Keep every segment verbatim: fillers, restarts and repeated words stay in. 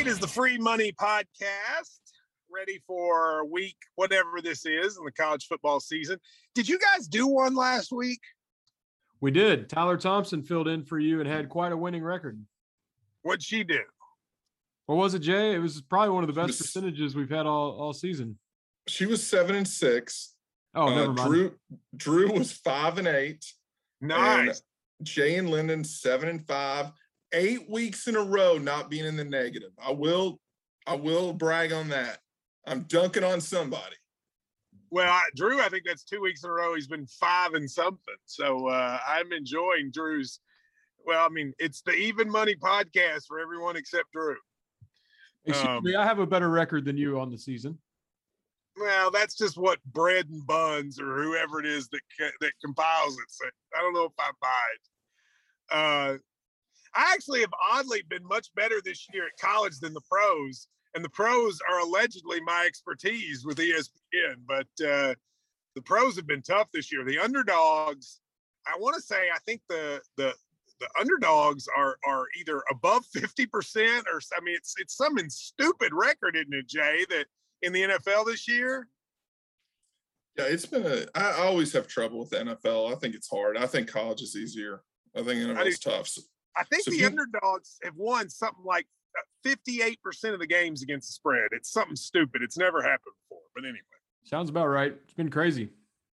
It is the Free Money Podcast, ready for week, whatever this is in the college football season. Did you guys do one last week? We did. Tyler Thompson filled in for you and had quite a winning record. What'd she do? What was it, Jay? It was probably one of the best was, percentages we've had all, all season. She was seven and six. Oh, uh, never mind. Drew, Drew was five and eight. Nice. And Jay and Lyndon, seven and five. Eight weeks in a row not being in the negative. I will, I will brag on that. I'm dunking on somebody. Well, I, Drew, I think that's two weeks in a row. He's been five and something. So uh, I'm enjoying Drew's. Well, I mean, it's the Even Money Podcast for everyone except Drew. Excuse um, me, I have a better record than you on the season. Well, that's just what Bread and Buns or whoever it is that that compiles it. So I don't know if I buy it. Uh, I actually have oddly been much better this year at college than the pros, and the pros are allegedly my expertise with E S P N, but uh, the pros have been tough this year. The underdogs, I want to say, I think the the the underdogs are are either above fifty percent or, I mean, it's it's some stupid record, isn't it, Jay, that in the N F L this year? Yeah, it's been a, I always have trouble with the N F L. I think it's hard. I think college is easier. I think N F L is tough. So, I think so the you, underdogs have won something like fifty-eight percent of the games against the spread. It's something stupid. It's never happened before. But anyway. Sounds about right. It's been crazy.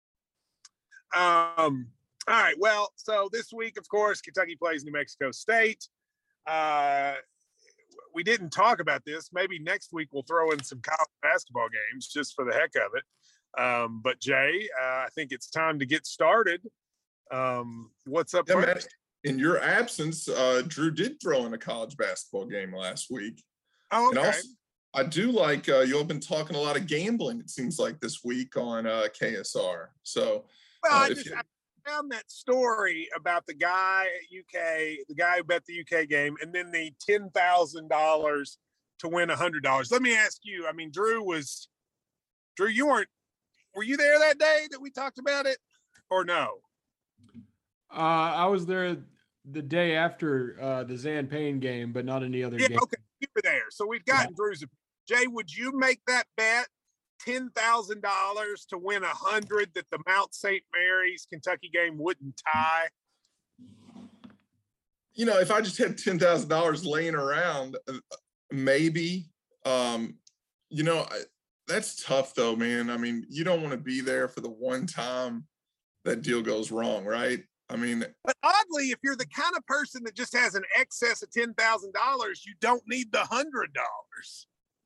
Um. All right. Well, so this week, of course, Kentucky plays New Mexico State. Uh, we didn't talk about this. Maybe next week we'll throw in some college basketball games just for the heck of it. Um, but, Jay, uh, I think it's time to get started. Um, what's up yeah, first? Man, in your absence, uh, Drew did throw in a college basketball game last week. Oh, okay. And also, I do like uh, you all been talking a lot of gambling, it seems like, this week on uh, K S R. So, well, uh, I just you, I found that story about the guy at U K, the guy who bet the U K game, and then the ten thousand dollars to win one hundred dollars. Let me ask you, I mean, Drew was, Drew, you weren't, were you there that day that we talked about it or no? Uh, I was there the day after uh, the Zan Payne game, but not any other yeah, game. Okay, you were there. So we've got Yeah. Drew's. Jay, would you make that bet? ten thousand dollars to win one hundred that the Mount Saint Mary's Kentucky game wouldn't tie? You know, if I just had ten thousand dollars laying around, maybe. Um, you know, I, that's tough though, man. I mean, you don't want to be there for the one time that deal goes wrong, right? I mean, but oddly, if you're the kind of person that just has an excess of ten thousand dollars, you don't need the one hundred dollars.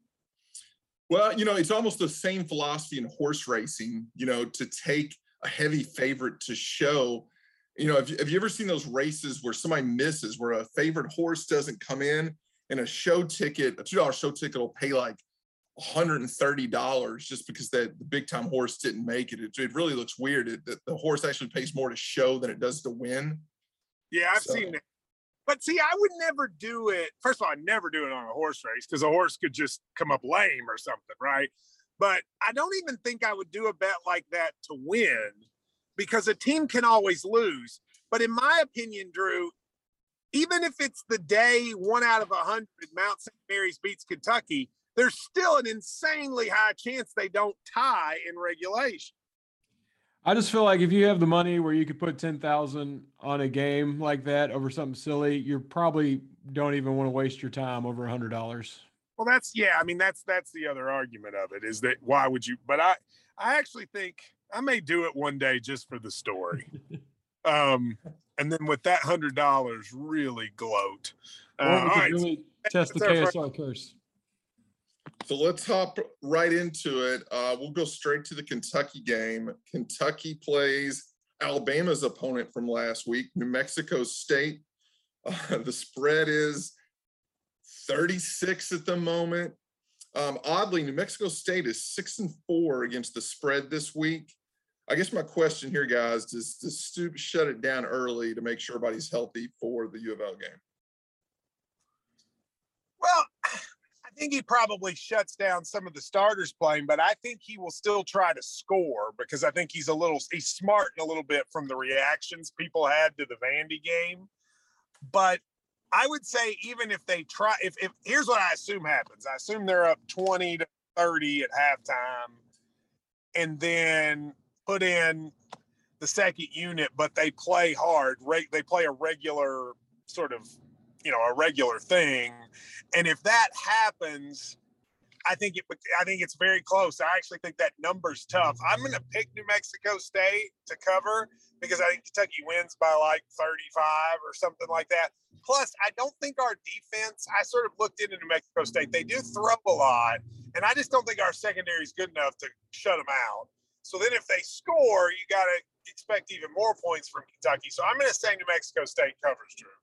Well, you know, it's almost the same philosophy in horse racing, you know, to take a heavy favorite to show, you know, have you, have you ever seen those races where somebody misses, where a favorite horse doesn't come in and a show ticket, a two dollar show ticket will pay like one hundred thirty dollars just because that the big time horse didn't make it. It, it really looks weird. It, the, the horse actually pays more to show than it does to win. Yeah, I've So- seen that. But see, I would never do it. First of all, I'd never do it on a horse race because a horse could just come up lame or something, right? But I don't even think I would do a bet like that to win because a team can always lose. But in my opinion, Drew, even if it's the day one out of a hundred Mount Saint Mary's beats Kentucky, there's still an insanely high chance they don't tie in regulation. I just feel like if you have the money where you could put ten thousand on a game like that over something silly, you probably don't even want to waste your time over a hundred dollars. Well, that's, yeah, I mean, that's, that's the other argument of it is that why would you, but I, I actually think I may do it one day just for the story. um, and then with that hundred dollars really gloat. Uh, Or all we could right. really test the That's our K S R curse. So let's hop right into it. Uh, we'll go straight to the Kentucky game. Kentucky plays Alabama's opponent from last week, New Mexico State. Uh, the spread is thirty-six at the moment. Um, oddly, New Mexico State is six and four against the spread this week. I guess my question here, guys, does, does Stoops shut it down early to make sure everybody's healthy for the U of L game? Well, I think he probably shuts down some of the starters playing, but I think he will still try to score because I think he's a little, he's smarting a little bit from the reactions people had to the Vandy game. But I would say even if they try, if, if here's what I assume happens. I assume they're up twenty to thirty at halftime and then put in the second unit, but they play hard. Right? They play a regular sort of, you know, a regular thing. And if that happens, I think it. I think it's very close. I actually think that number's tough. I'm going to pick New Mexico State to cover because I think Kentucky wins by like thirty-five or something like that. Plus, I don't think our defense. I sort of looked into New Mexico State. They do throw a lot, and I just don't think our secondary is good enough to shut them out. So then, if they score, you got to expect even more points from Kentucky. So I'm going to say New Mexico State covers, Drew.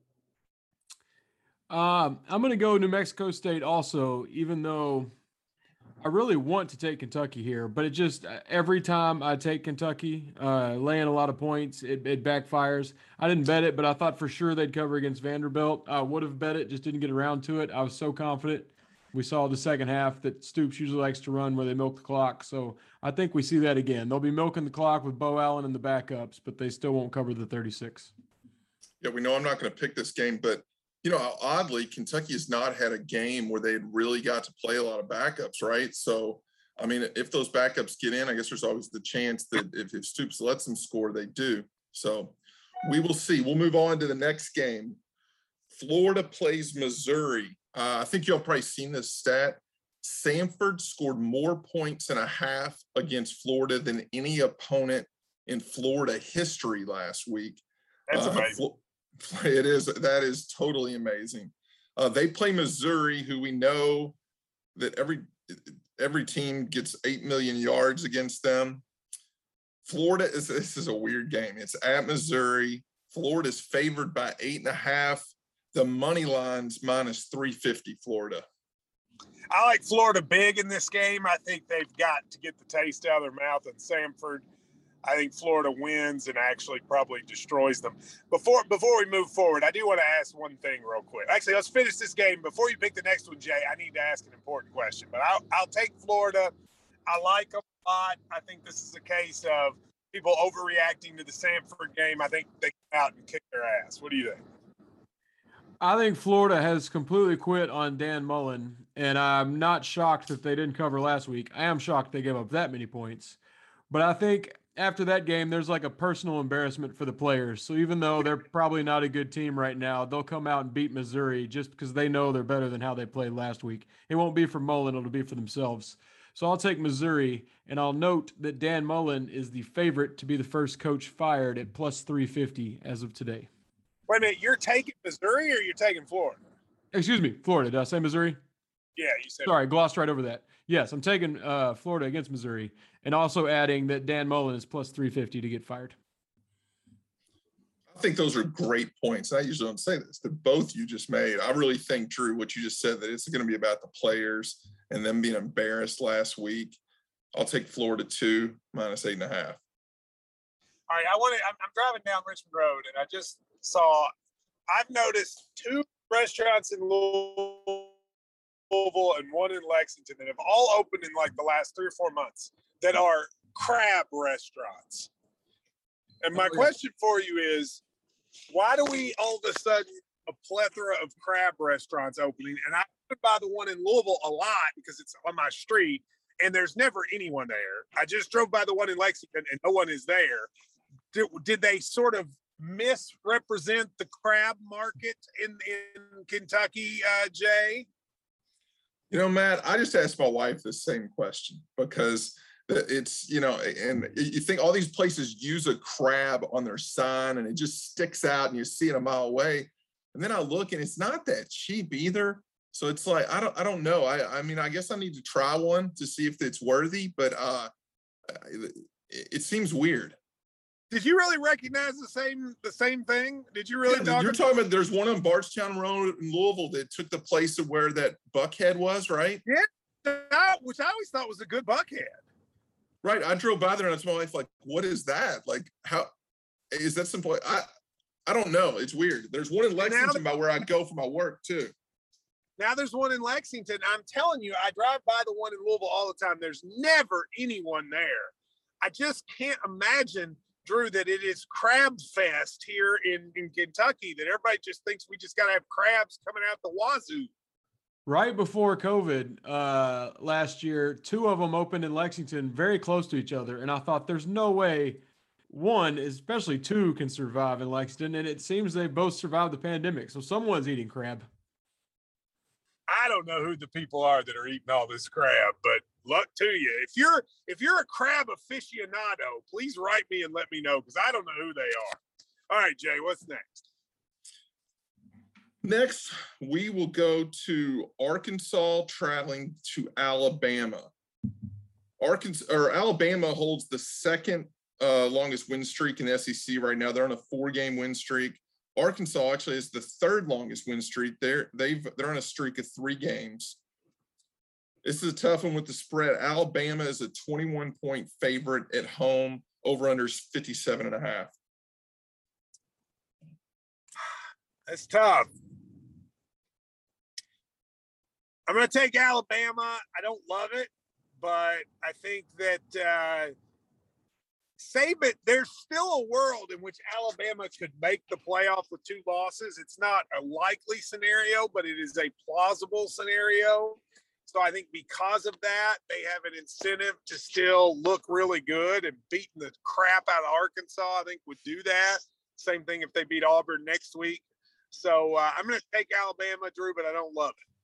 Um, I'm going to go New Mexico State also, even though I really want to take Kentucky here, but it just every time I take Kentucky, uh, laying a lot of points, it, it backfires. I didn't bet it, but I thought for sure they'd cover against Vanderbilt. I would have bet it, just didn't get around to it. I was so confident. We saw the second half that Stoops usually likes to run where they milk the clock. So I think we see that again. They'll be milking the clock with Bo Allen and the backups, but they still won't cover the thirty-six. Yeah, we know I'm not going to pick this game, but you know, oddly, Kentucky has not had a game where they really got to play a lot of backups, right? So, I mean, if those backups get in, I guess there's always the chance that if, if Stoops lets them score, they do. So we will see. We'll move on to the next game. Florida plays Missouri. Uh, I think y'all probably seen this stat. Samford scored more points and a half against Florida than any opponent in Florida history last week. That's uh, amazing. It is. That is totally amazing. Uh, they play Missouri, who we know that every every team gets eight million yards against them. Florida is. This is a weird game. It's at Missouri. Florida's favored by eight and a half. The money line's minus three fifty. Florida. I like Florida big in this game. I think they've got to get the taste out of their mouth at Samford. I think Florida wins and actually probably destroys them. Before before we move forward, I do want to ask one thing real quick. Actually, let's finish this game. Before you pick the next one, Jay, I need to ask an important question. But I'll, I'll take Florida. I like them a lot. I think this is a case of people overreacting to the Samford game. I think they come out and kick their ass. What do you think? I think Florida has completely quit on Dan Mullen, and I'm not shocked that they didn't cover last week. I am shocked they gave up that many points. But I think after that game, there's like a personal embarrassment for the players. So even though they're probably not a good team right now, they'll come out and beat Missouri just because they know they're better than how they played last week. It won't be for Mullen, it'll be for themselves. So I'll take Missouri, and I'll note that Dan Mullen is the favorite to be the first coach fired at plus three fifty as of today. Wait a minute, you're taking Missouri or you're taking Florida? Excuse me, Florida. Did I say Missouri? Yeah, you said. Sorry, glossed right over that. Yes, I'm taking uh, Florida against Missouri, and also adding that Dan Mullen is plus three fifty to get fired. I think those are great points. I usually don't say this, that both you just made. I really think, Drew, what you just said, that it's going to be about the players and them being embarrassed last week. I'll take Florida two, minus eight and a half. All right, I want to. I'm, I'm driving down Richmond Road, and I just saw. I've noticed two restaurants in Louisville and one in Lexington that have all opened in like the last three or four months that are crab restaurants. And my Oh, yeah. question for you is, why do we all of a sudden a plethora of crab restaurants opening? And I went by the one in Louisville a lot because it's on my street and there's never anyone there. I just drove by the one in Lexington and no one is there. Did, did they sort of misrepresent the crab market in, in Kentucky, uh, Jay? You know, Matt, I just asked my wife the same question because it's, you know, and you think all these places use a crab on their sign and it just sticks out and you see it a mile away. And then I look and it's not that cheap either. So it's like, I don't, I don't know. I, I mean, I guess I need to try one to see if it's worthy, but uh, it, it seems weird. Did you really recognize the same the same thing? Did you really Yeah, talk you're about- talking about there's one on Bardstown Road in Louisville that took the place of where that Buckhead was, right? that, which I always thought was a good buckhead. Right. I drove by there and I told my wife, like, what is that? Like, how is that some place? I I don't know. It's weird. There's one in Lexington by where I go for my work too. Now there's one in Lexington. I'm telling you, I drive by the one in Louisville all the time. There's never anyone there. I just can't imagine Drew, that it is crab fest here in, in Kentucky, that everybody just thinks we just got to have crabs coming out the wazoo. Right before COVID uh, last year, two of them opened in Lexington very close to each other. And I thought there's no way one, especially two, can survive in Lexington. And it seems they both survived the pandemic. So someone's eating crab. I don't know who the people are that are eating all this crab, but luck to you. If you're if you're a crab aficionado, please write me and let me know, because I don't know who they are. All right, Jay, what's next? Next, we will go to Arkansas traveling to Alabama. Arkansas or Alabama holds the second uh, longest win streak in the S E C right now. They're on a four-game win streak. Arkansas actually is the third longest win streak. They're they've they're on a streak of three games. This is a tough one with the spread. Alabama is a twenty-one point favorite at home. Over under is fifty-seven and a half. That's tough. I'm going to take Alabama. I don't love it, but I think that uh, Saban, there's still a world in which Alabama could make the playoff with two losses. It's not a likely scenario, but it is a plausible scenario. So I think because of that, they have an incentive to still look really good, and beating the crap out of Arkansas, I think, would do that. Same thing if they beat Auburn next week. So uh, I'm going to take Alabama, Drew, but I don't love it.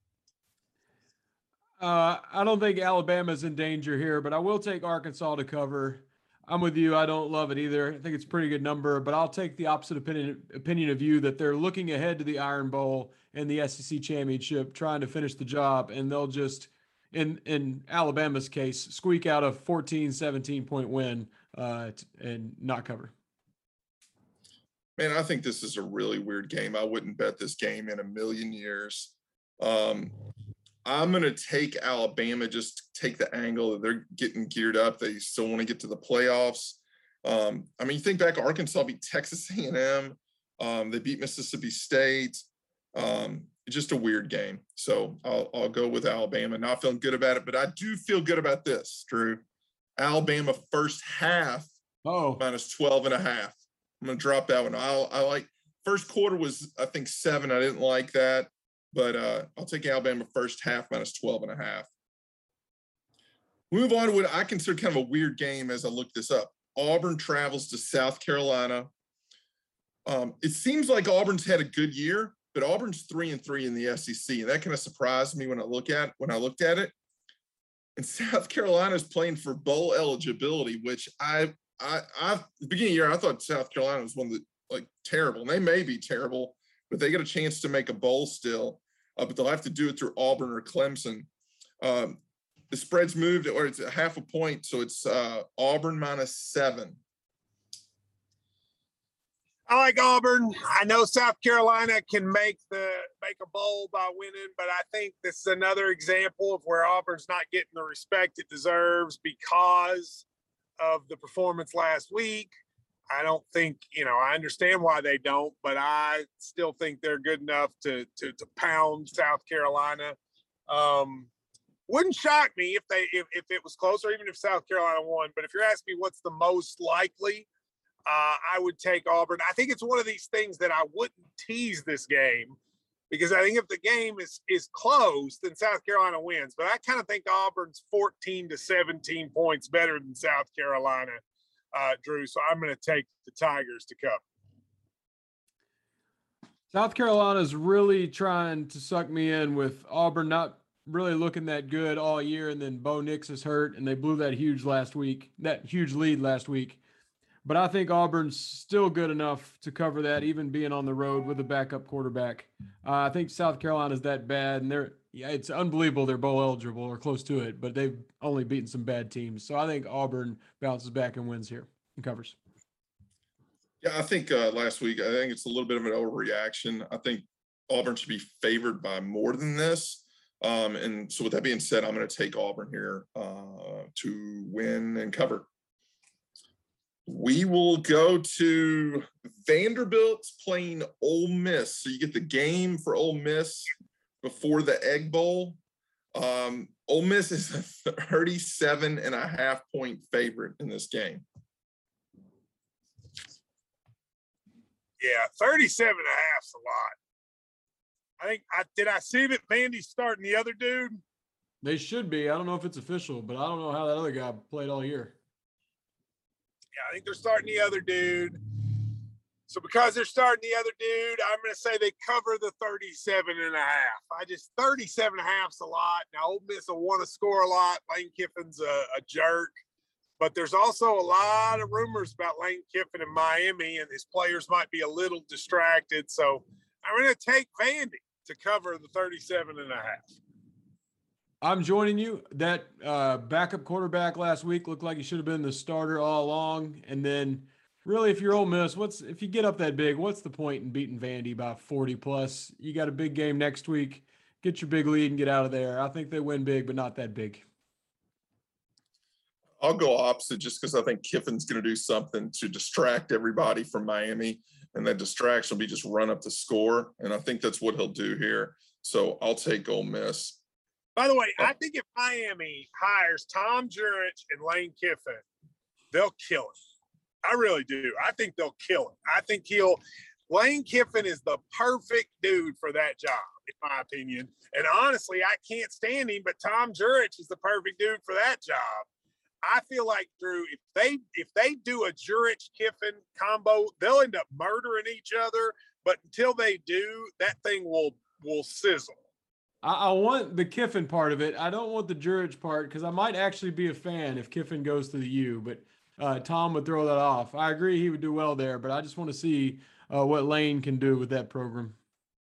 Uh, I don't think Alabama's in danger here, but I will take Arkansas to cover. I'm with you. I don't love it either. I think it's a pretty good number, but I'll take the opposite opinion opinion of you, that they're looking ahead to the Iron Bowl and the S E C championship, trying to finish the job, and they'll just, in in Alabama's case, squeak out a fourteen, seventeen point win uh, and not cover. Man, I think this is a really weird game. I wouldn't bet this game in a million years. Um, I'm going to take Alabama, just take the angle that they're getting geared up. They still want to get to the playoffs. Um, I mean, you think back, Arkansas beat Texas A and M. Um, they beat Mississippi State. Um, just a weird game. So I'll, I'll go with Alabama. Not feeling good about it, but I do feel good about this, Drew. Alabama first half, oh, minus twelve and a half. I'm going to drop that one. I'll, I like first quarter was, I think, seven. I didn't like that. But uh, I'll take Alabama first half minus twelve and a half. Move on to what I consider kind of a weird game as I look this up. Auburn travels to South Carolina. Um, it seems like Auburn's had a good year, but Auburn's three and three in the S E C, and that kind of surprised me when I look at when I looked at it. And South Carolina's playing for bowl eligibility, which I I I at the beginning of the year I thought South Carolina was one of the like terrible, and they may be terrible, but they get a chance to make a bowl still. Uh, but they'll have to do it through Auburn or Clemson. Um, the spread's moved, or it's a half a point, so it's uh, Auburn minus seven. I like Auburn. I know South Carolina can make the make a bowl by winning, but I think this is another example of where Auburn's not getting the respect it deserves because of the performance last week. I don't think, you know, I understand why they don't, but I still think they're good enough to to, to pound South Carolina. Um, wouldn't shock me if they if, if it was closer, even if South Carolina won. But if you're asking me what's the most likely, uh, I would take Auburn. I think it's one of these things that I wouldn't tease this game, because I think if the game is is close, then South Carolina wins. But I kind of think Auburn's fourteen to seventeen points better than South Carolina. Uh, Drew, so I'm going to take the Tigers to cover. South Carolina's really trying to suck me in with Auburn not really looking that good all year, and then Bo Nix is hurt, and they blew that huge last week, that huge lead last week. But I think Auburn's still good enough to cover that, even being on the road with a backup quarterback. Uh, I think South Carolina's that bad, and they're yeah, it's unbelievable they're bowl eligible or close to it, but they've only beaten some bad teams. So I think Auburn bounces back and wins here and covers. Yeah, I think uh, last week, I think it's a little bit of an overreaction. I think Auburn should be favored by more than this. Um, and so with that being said, I'm going to take Auburn here uh, to win and cover. We will go to Vanderbilt's playing Ole Miss. So you get the game for Ole Miss before the Egg Bowl. Um, Ole Miss is a thirty-seven and a half point favorite in this game. Yeah, thirty-seven and a half's a lot. I think I did I see that Vandy's starting the other dude? They should be. I don't know if it's official, but I don't know how that other guy played all year. Yeah, I think they're starting the other dude. So because they're starting the other dude, I'm going to say they cover the thirty-seven and a half. I just thirty-seven and a half's a lot. Now, Ole Miss will want to score a lot. Lane Kiffin's a, a jerk. But there's also a lot of rumors about Lane Kiffin in Miami, and his players might be a little distracted. So I'm going to take Vandy to cover the thirty-seven and a half. I'm joining you. That uh, backup quarterback last week looked like he should have been the starter all along. And then really, if you're Ole Miss, what's if you get up that big, what's the point in beating Vandy by forty plus? You got a big game next week. Get your big lead and get out of there. I think they win big, but not that big. I'll go opposite just because I think Kiffin's going to do something to distract everybody from Miami, and that distraction will be just run up the score. And I think that's what he'll do here. So I'll take Ole Miss. By the way, I think if Miami hires Tom Jurich and Lane Kiffin, they'll kill it. I really do. I think they'll kill it. I think he'll – Lane Kiffin is the perfect dude for that job, in my opinion. And honestly, I can't stand him, but Tom Jurich is the perfect dude for that job. I feel like, Drew, if they if they do a Jurich Kiffin combo, they'll end up murdering each other. But until they do, that thing will will sizzle. I, I want the Kiffin part of it. I don't want the Jurich part because I might actually be a fan if Kiffin goes to the U. But uh, Tom would throw that off. I agree he would do well there, but I just want to see uh, what Lane can do with that program.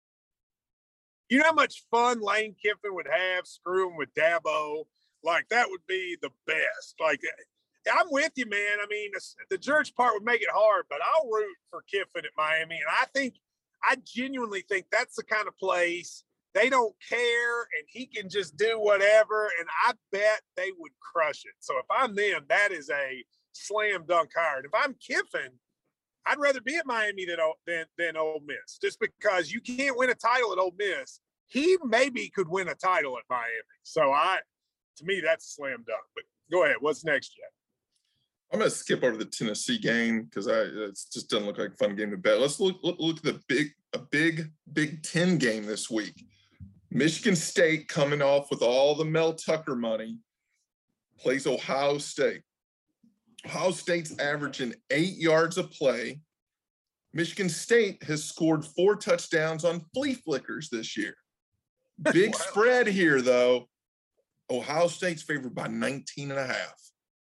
You know how much fun Lane Kiffin would have screwing with Dabo? Like, that would be the best. Like, I'm with you, man. I mean, the Jurich part would make it hard, but I'll root for Kiffin at Miami. And I think, I genuinely think that's the kind of place they don't care and he can just do whatever. And I bet they would crush it. So if I'm them, that is a slam dunk hire. And if I'm Kiffin, I'd rather be at Miami than, than, than Ole Miss, just because you can't win a title at Ole Miss. He maybe could win a title at Miami. So I, to me, that's a slam dunk. But go ahead. What's next, Jeff? I'm going to skip over the Tennessee game because I it just doesn't look like a fun game to bet. Let's look, look look at the big a big Big Ten game this week. Michigan State, coming off with all the Mel Tucker money, plays Ohio State. Ohio State's averaging eight yards a play. Michigan State has scored four touchdowns on flea flickers this year. Big Wow. spread here, though. Ohio State's favored by nineteen and a half.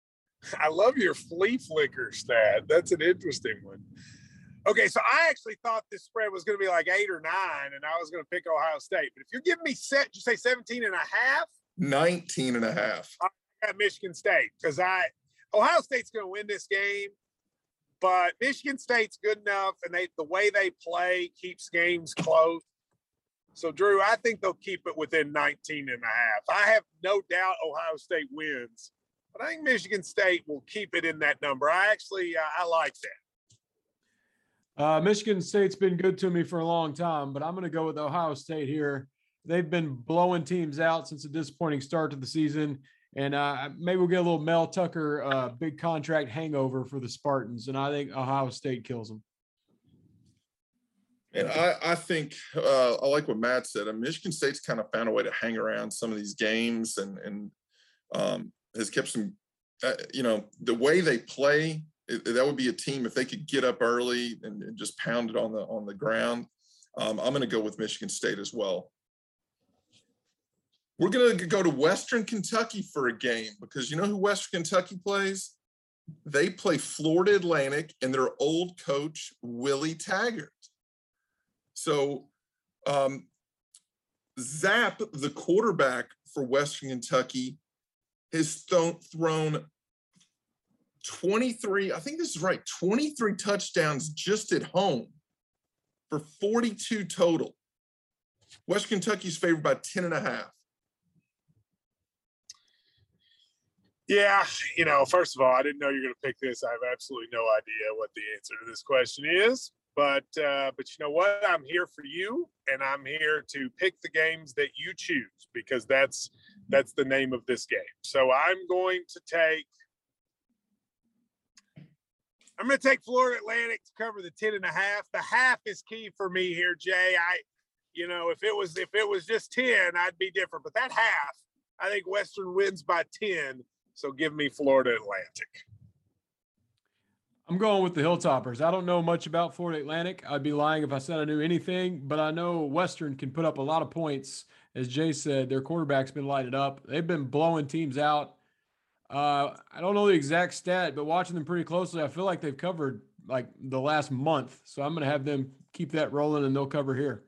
I love your flea flicker stat. That's an interesting one. Okay, so I actually thought this spread was going to be like eight or nine, and I was going to pick Ohio State. But if you're giving me set, you say seventeen and a half? nineteen and a half. I got Michigan State because I Ohio State's going to win this game, but Michigan State's good enough, and they the way they play keeps games close. So, Drew, I think they'll keep it within nineteen and a half. I have no doubt Ohio State wins, but I think Michigan State will keep it in that number. I actually uh, I like that. Uh, Michigan State's been good to me for a long time, but I'm going to go with Ohio State here. They've been blowing teams out since a disappointing start to the season, and uh, maybe we'll get a little Mel Tucker uh, big contract hangover for the Spartans, and I think Ohio State kills them. And I, I think uh, I like what Matt said. And Michigan State's kind of found a way to hang around some of these games and and um, has kept some, uh, you know, the way they play. It, that would be a team if they could get up early and, and just pound it on the on the ground. Um, I'm going to go with Michigan State as well. We're going to go to Western Kentucky for a game because you know who Western Kentucky plays? They play Florida Atlantic and their old coach, Willie Taggart. So um, Zapp, the quarterback for Western Kentucky, has th- thrown twenty-three, I think this is right, twenty-three touchdowns just at home for forty-two total. West Kentucky's favored by ten and a half. Yeah, you know, first of all, I didn't know you were going to pick this. I have absolutely no idea what the answer to this question is. But uh, but you know what? I'm here for you, and I'm here to pick the games that you choose because that's that's the name of this game. So I'm going to take I'm going to take Florida Atlantic to cover the ten and a half. The half is key for me here, Jay. I, you know, if it was if it was just ten, I'd be different. But that half, I think Western wins by ten. So give me Florida Atlantic. I'm going with the Hilltoppers. I don't know much about Florida Atlantic. I'd be lying if I said I knew anything, but I know Western can put up a lot of points. As Jay said, their quarterback's been lighted up. They've been blowing teams out. Uh, I don't know the exact stat, but watching them pretty closely, I feel like they've covered like the last month. So I'm going to have them keep that rolling, and they'll cover here.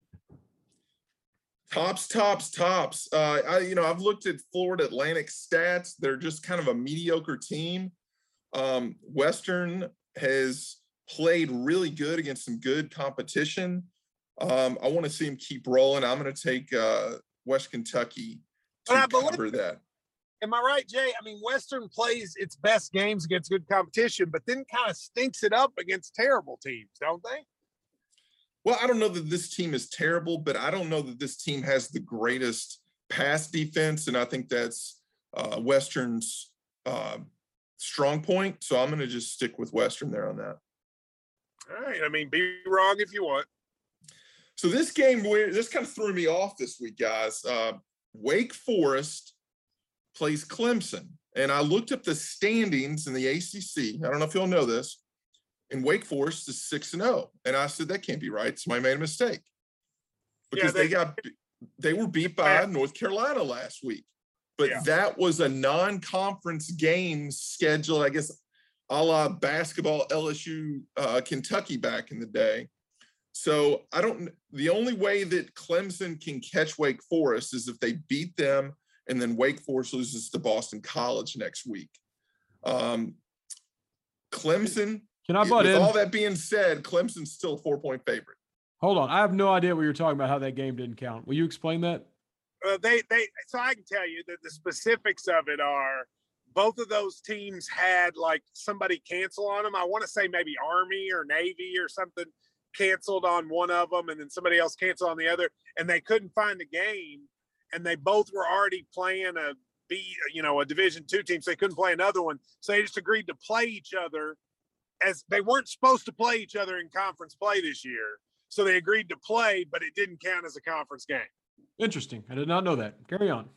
Tops, tops, tops. Uh, I, you know, I've looked at Florida Atlantic stats. They're just kind of a mediocre team. Um, Western has played really good against some good competition. Um, I want to see him keep rolling. I'm going to take uh, West Kentucky to cover that. Am I right, Jay? I mean, Western plays its best games against good competition, but then kind of stinks it up against terrible teams, don't they? Well, I don't know that this team is terrible, but I don't know that this team has the greatest pass defense, and I think that's uh, Western's uh, strong point. So I'm going to just stick with Western there on that. All right. I mean, be wrong if you want. So this game, this kind of threw me off this week, guys. Uh, Wake Forest plays Clemson. And I looked up the standings in the A C C. I don't know if you'll know this. And Wake Forest is six and oh. And I said, that can't be right. So I made a mistake. Because yeah, they, they got they were beat by North Carolina last week. But yeah. That was a non-conference game scheduled, I guess, a la basketball L S U uh, Kentucky back in the day. So I don't, the only way that Clemson can catch Wake Forest is if they beat them and then Wake Forest loses to Boston College next week. Um, Clemson, can I butt with in? all that being said, Clemson's still a four-point favorite. Hold on. I have no idea what you're talking about, how that game didn't count. Will you explain that? Uh, they, they, so I can tell you that the specifics of it are both of those teams had like somebody cancel on them. I want to say maybe Army or Navy or something canceled on one of them, and then somebody else canceled on the other, and they couldn't find the game. And they both were already playing a B, you know, a Division two team, so they couldn't play another one. So they just agreed to play each other, as they weren't supposed to play each other in conference play this year. So they agreed to play, but it didn't count as a conference game. Interesting. I did not know that. Carry on.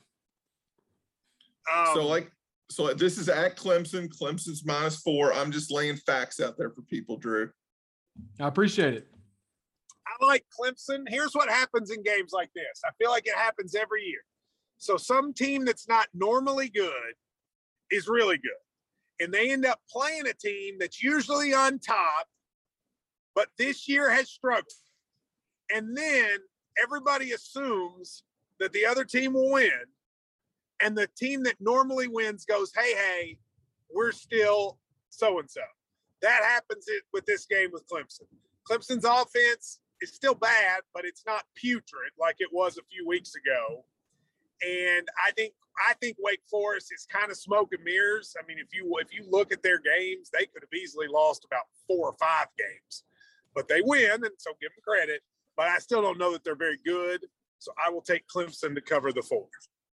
Um, so like, so this is at Clemson. Clemson's minus four. I'm just laying facts out there for people, Drew. I appreciate it. I like Clemson. Here's what happens in games like this. I feel like it happens every year. So some team that's not normally good is really good. And they end up playing a team that's usually on top, but this year has struggled. And then everybody assumes that the other team will win. And the team that normally wins goes, hey, hey, we're still so-and-so. That happens with this game with Clemson. Clemson's offense is still bad, but it's not putrid like it was a few weeks ago. And I think I think Wake Forest is kind of smoke and mirrors. I mean, if you if you look at their games, they could have easily lost about four or five games, but they win, and so give them credit. But I still don't know that they're very good, so I will take Clemson to cover the four.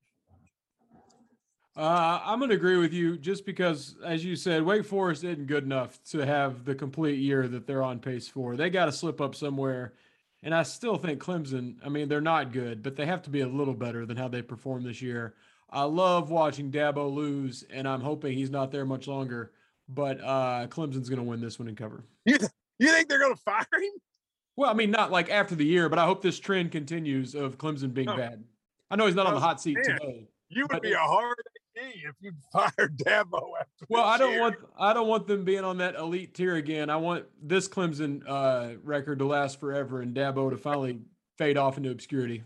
Uh, I'm going to agree with you just because, as you said, Wake Forest isn't good enough to have the complete year that they're on pace for. They got to slip up somewhere. And I still think Clemson, I mean, they're not good, but they have to be a little better than how they performed this year. I love watching Dabo lose, and I'm hoping he's not there much longer. But uh, Clemson's going to win this one and cover. You, th- you think they're going to fire him? Well, I mean, not like after the year, but I hope this trend continues of Clemson being oh. bad. I know he's not on the hot seat man, today. You would be a hard A if you fired Dabo after Well, I don't year. want I don't want them being on that elite tier again. I want this Clemson uh, record to last forever and Dabo to finally fade off into obscurity.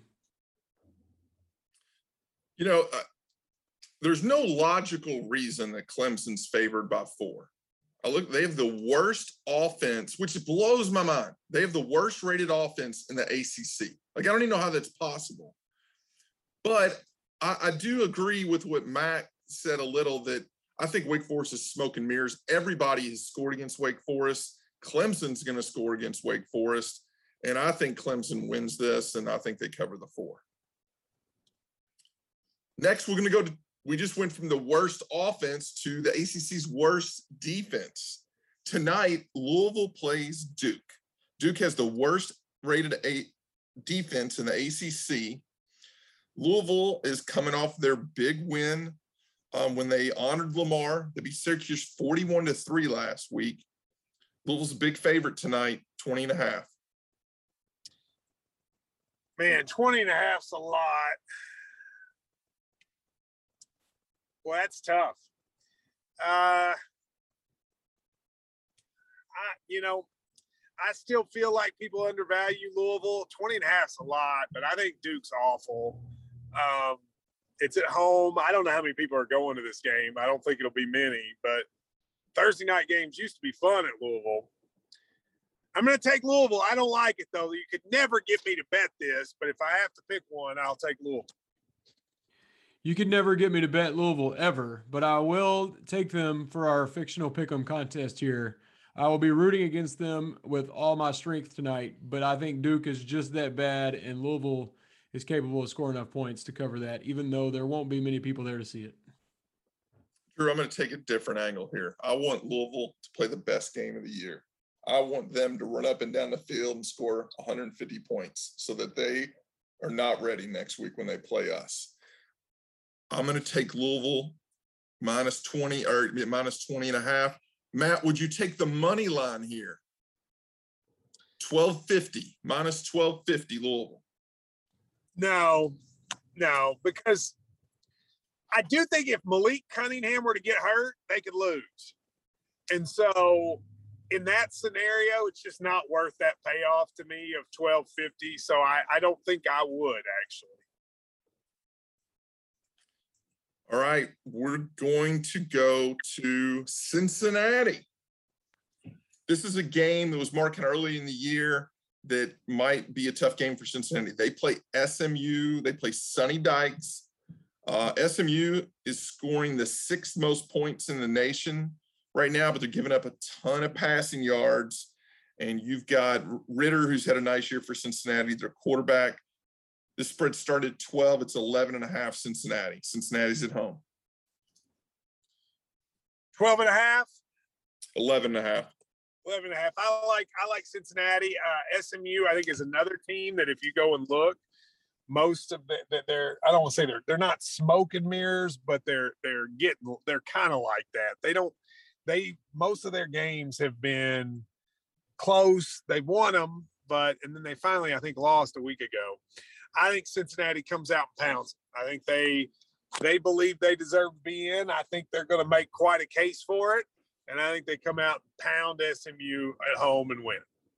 You know, uh, there's no logical reason that Clemson's favored by four. I look, they have the worst offense, which blows my mind. They have the worst rated offense in the A C C. Like, I don't even know how that's possible. But I, I do agree with what Matt said a little, that I think Wake Forest is smoke and mirrors. Everybody has scored against Wake Forest. Clemson's going to score against Wake Forest. And I think Clemson wins this, and I think they cover the four. Next, we're going to go to, we just went from the worst offense to the A C C's worst defense. Tonight, Louisville plays Duke. Duke has the worst rated a defense in the A C C. Louisville is coming off their big win um, when they honored Lamar. They beat Syracuse forty-one to three last week. Louisville's a big favorite tonight, twenty and a half. Man, twenty and a half's a lot. Well, that's tough. Uh, I, you know, I still feel like people undervalue Louisville. twenty and a half's a lot, but I think Duke's awful. Um, it's at home. I don't know how many people are going to this game. I don't think it'll be many, but Thursday night games used to be fun at Louisville. I'm going to take Louisville. I don't like it, though. You could never get me to bet this, but if I have to pick one, I'll take Louisville. You could never get me to bet Louisville ever, but I will take them for our fictional pick'em contest here. I will be rooting against them with all my strength tonight, but I think Duke is just that bad, and Louisville is capable of scoring enough points to cover that, even though there won't be many people there to see it. Drew, I'm going to take a different angle here. I want Louisville to play the best game of the year. I want them to run up and down the field and score one hundred fifty points so that they are not ready next week when they play us. I'm going to take Louisville minus twenty or minus twenty and a half. Matt, would you take the money line here? twelve fifty, minus twelve fifty Louisville. No, no, because I do think if Malik Cunningham were to get hurt, they could lose. And so in that scenario, it's just not worth that payoff to me of twelve fifty. So I, I don't think I would actually. All right, we're going to go to Cincinnati. This is a game that was marking early in the year that might be a tough game for Cincinnati. They play S M U. They play Sonny Dykes. Uh, S M U is scoring the sixth most points in the nation right now, but they're giving up a ton of passing yards. And you've got Ritter, who's had a nice year for Cincinnati, their quarterback. The spread started twelve. It's eleven and a half Cincinnati. Cincinnati's at home. twelve and a half? eleven and a half. eleven and a half. I like I like Cincinnati. Uh, S M U, I think, is another team that if you go and look, most of the, that they're I don't want to say they're they're not smoke and mirrors, but they're they're getting they're kind of like that. They don't they most of their games have been close. They've won them, but and then they finally I think lost a week ago. I think Cincinnati comes out and pounds. I think they they believe they deserve to be in. I think they're going to make quite a case for it. And I think they come out and pound S M U at home and win.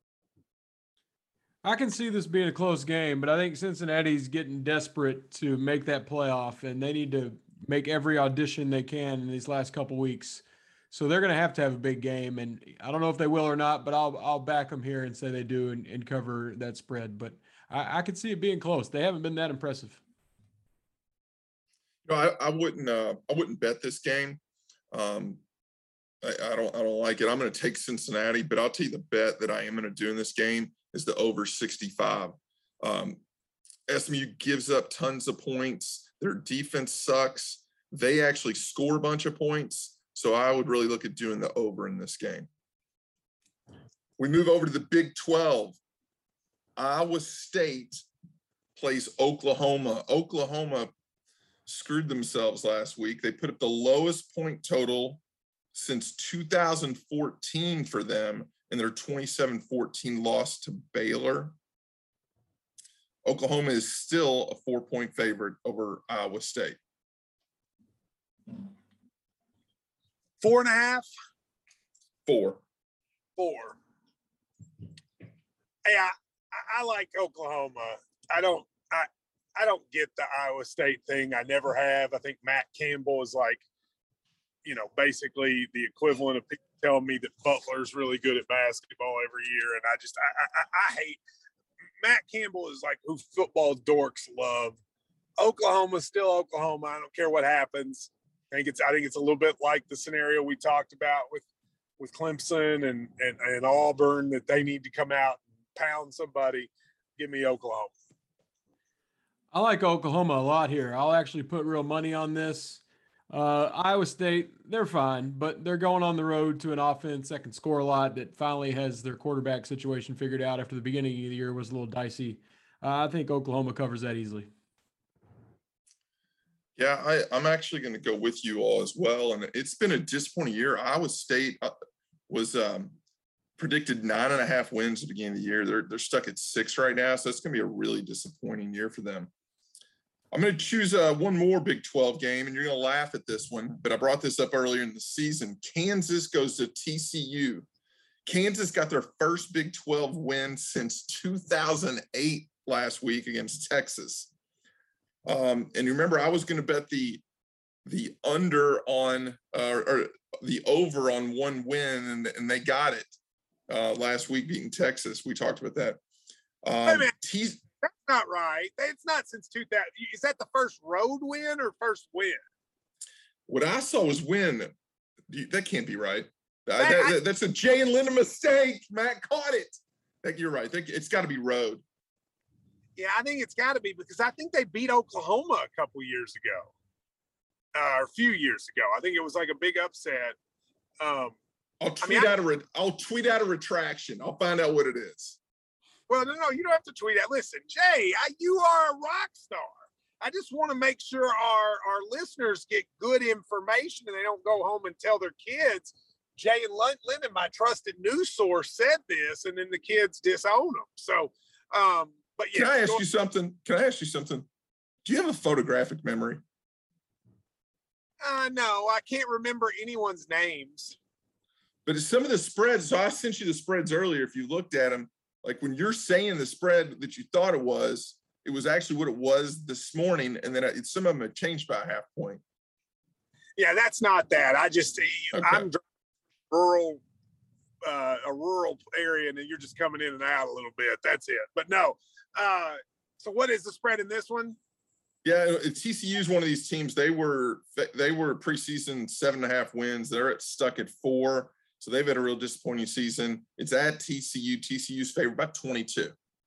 I can see this being a close game, but I think Cincinnati's getting desperate to make that playoff, and they need to make every audition they can in these last couple weeks. So they're going to have to have a big game, and I don't know if they will or not, but I'll I'll back them here and say they do and, and cover that spread. But I, I could see it being close. They haven't been that impressive. No, I, I wouldn't. Uh, I wouldn't bet this game. Um, I, I don't. I don't like it. I'm going to take Cincinnati, but I'll tell you the bet that I am going to do in this game is the over sixty-five. Um, S M U gives up tons of points. Their defense sucks. They actually score a bunch of points. So I would really look at doing the over in this game. We move over to the Big twelve. Iowa State plays Oklahoma. Oklahoma screwed themselves last week. They put up the lowest point total since two thousand fourteen for them in their twenty-seven fourteen loss to Baylor. Oklahoma is still a four-point favorite over Iowa State. Four and a half? Four. Four. Hey, I, I like Oklahoma. I don't I I don't get the Iowa State thing. I never have. I think Matt Campbell is like, you know, basically the equivalent of people telling me that Butler's really good at basketball every year. And I just I I, I hate Matt Campbell is like who football dorks love. Oklahoma's still Oklahoma. I don't care what happens. I think it's I think it's a little bit like the scenario we talked about with with Clemson and and, and Auburn, that they need to come out and pound somebody. Give me Oklahoma. I like Oklahoma a lot here. I'll actually put real money on this. Uh, Iowa State, they're fine, but they're going on the road to an offense that can score a lot, that finally has their quarterback situation figured out after the beginning of the year was a little dicey. Uh, I think Oklahoma covers that easily. Yeah, I, I'm actually going to go with you all as well. And it's been a disappointing year. Iowa State uh, was um, predicted nine and a half wins at the beginning of the year. They're, they're stuck at six right now. So it's going to be a really disappointing year for them. I'm going to choose uh, one more Big twelve game, and you're going to laugh at this one, but I brought this up earlier in the season. Kansas goes to T C U. Kansas got their first Big twelve win since two thousand eight last week against Texas. Um, and you remember, I was going to bet the the under on uh, or the over on one win, and, and they got it uh, last week, beating Texas. We talked about that. Um, Wait a minute. T- That's not right. It's not since two thousand. Is that the first road win or first win? what I saw was win. That can't be right. Uh, That- that- I- that- that's a Jay and Linda mistake. Matt caught it. That, you're right. That, it's got to be road. Yeah, I think it's got to be because I think they beat Oklahoma a couple years ago, uh, or a few years ago. I think it was like a big upset. Um, I'll I tweet mean, I- out a re- I'll tweet out a retraction. I'll find out what it is. well, no, no, you don't have to tweet that. Listen, Jay, I, you are a rock star. I just want to make sure our our listeners get good information and they don't go home and tell their kids. Jay and Linden, my trusted news source, said this, and then the kids disown them. So, um, but yeah. Can I ask go- you something? Can I ask you something? Do you have a photographic memory? Uh, no, I can't remember anyone's names. But it's some of the spreads, so I sent you the spreads earlier. If you looked at them, like when you're saying the spread that you thought it was, it was actually what it was this morning, and then it, some of them have changed by a half point. Yeah, that's not that. I just Okay. I'm rural, uh, a rural area, and then you're just coming in and out a little bit. That's it. But no. Uh, so what is the spread in this one? Yeah, T C U is one of these teams. They were they were preseason seven and a half wins. They're at, stuck at four, so they've had a real disappointing season. It's at T C U. T C U's favored by twenty-two.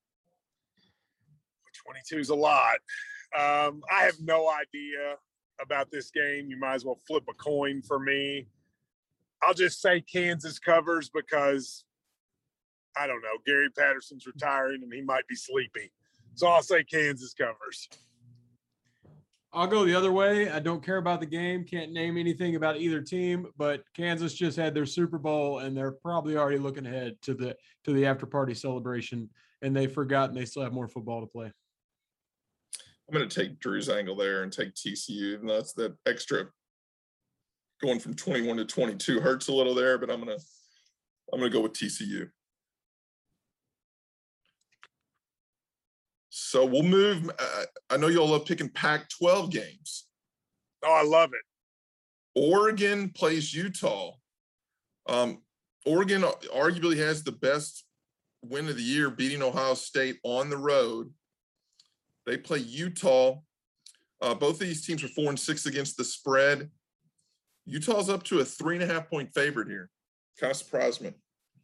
twenty-two is a lot. Um, I have no idea about this game. You might as well flip a coin for me. I'll just say Kansas covers because I don't know. Gary Patterson's retiring and he might be sleepy. So I'll say Kansas covers. I'll go the other way. I don't care about the game. Can't name anything about either team, but Kansas just had their Super Bowl and they're probably already looking ahead to the to the after party celebration, and they've forgotten they still have more football to play. I'm going to take Drew's angle there and take T C U. And that's that extra going from twenty-one to twenty-two hurts a little there, but I'm going to I'm going to go with T C U. So we'll move. Uh, I know y'all love picking Pac twelve games. Oh, I love it. Oregon plays Utah. Um, Oregon arguably has the best win of the year, beating Ohio State on the road. They play Utah. Uh, both of these teams are four and six against the spread. Utah's up to a three and a half point favorite here. Kind of surprised me.